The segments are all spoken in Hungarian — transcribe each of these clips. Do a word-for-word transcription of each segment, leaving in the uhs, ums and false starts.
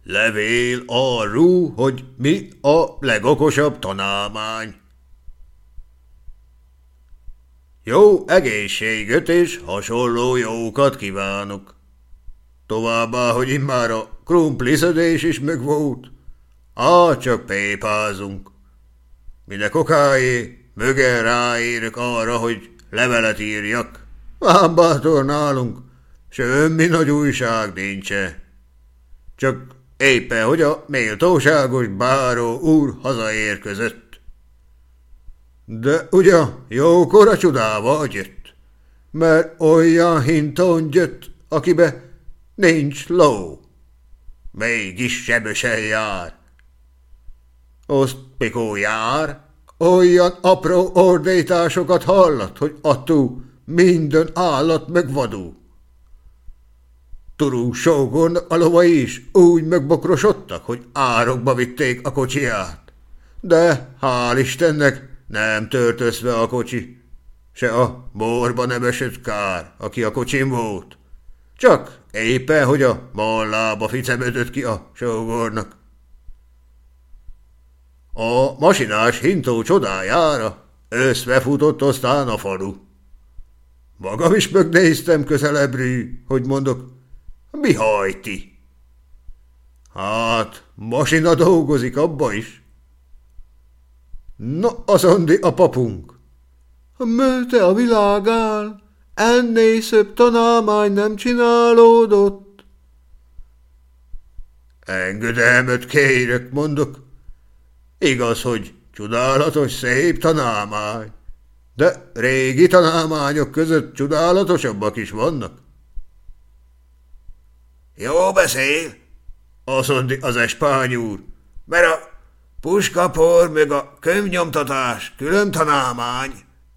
Levél arról, hogy mi a legokosabb tanálmány. Jó egészséget és hasonló jókat kívánok. Továbbá, hogy immár a krumpliszedés is megvolt. Á, csak pépázunk. Minek okáé, mögel ráérök arra, hogy levelet írjak. Ám bátor nálunk, semmi nagy újság nincsen. Csak éppen, hogy a méltóságos báró úr hazaérkezett. De ugye jókora csodával jött, mert olyan hinton jött, akibe nincs ló. Mégis sebesen jár. Azt mikor jár, olyan apró ordításokat hallat, hogy attól minden állat megvadul. Turú sógornak a lovai is úgy megbokrosodtak, hogy árokba vitték a kocsiját. De hál' Istennek nem tört össze a kocsi, se a borba nem esett kár, aki a kocsin volt. Csak éppen, hogy a mallába ficemödött ki a sógornak. A masinás hintó csodájára összefutott aztán a falu. Magam is megnéztem közelebbről, hogy mondok, mi hajti? Hát, masina dolgozik abba is. No, azondi a papunk. Merte a világán, ennél szebb tanálmány nem csinálódott. Engedelmet kérek, mondok. Igaz, hogy csodálatos szép tanálmány, de régi tanálmányok között csodálatosabbak is vannak. Jó beszél, azt mondja az espány úr, mert a puskapor meg a könyvnyomtatás külön tanálmány.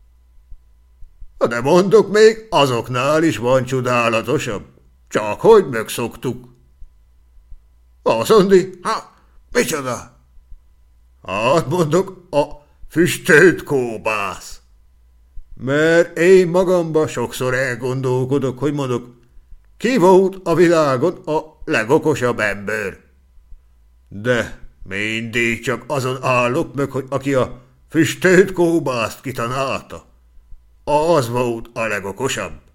De mondok, még azoknál is van csodálatosabb, csak hogy megszoktuk. Azt mondja, ha, micsoda? Hát mondok, a füstölt kóbász. Mert én magamba sokszor elgondolkodok, hogy mondok, ki volt a világon a legokosabb ember? De mindig csak azon állok meg, hogy aki a füstölt kóbászt kitanálta, az volt a legokosabb.